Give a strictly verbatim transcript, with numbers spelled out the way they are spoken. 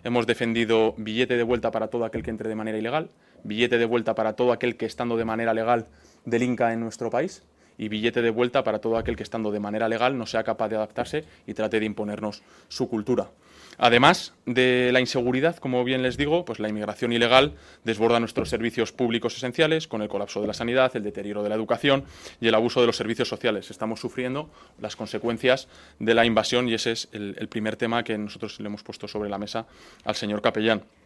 hemos defendido billete de vuelta para todo aquel que entre de manera ilegal, billete de vuelta para todo aquel que estando de manera legal delinca en nuestro país y billete de vuelta para todo aquel que estando de manera legal no sea capaz de adaptarse y trate de imponernos su cultura. Además de la inseguridad, como bien les digo, pues la inmigración ilegal desborda nuestros servicios públicos esenciales con el colapso de la sanidad, el deterioro de la educación y el abuso de los servicios sociales. Estamos sufriendo las consecuencias de la invasión y ese es el, el primer tema que nosotros le hemos puesto sobre la mesa al señor capellán.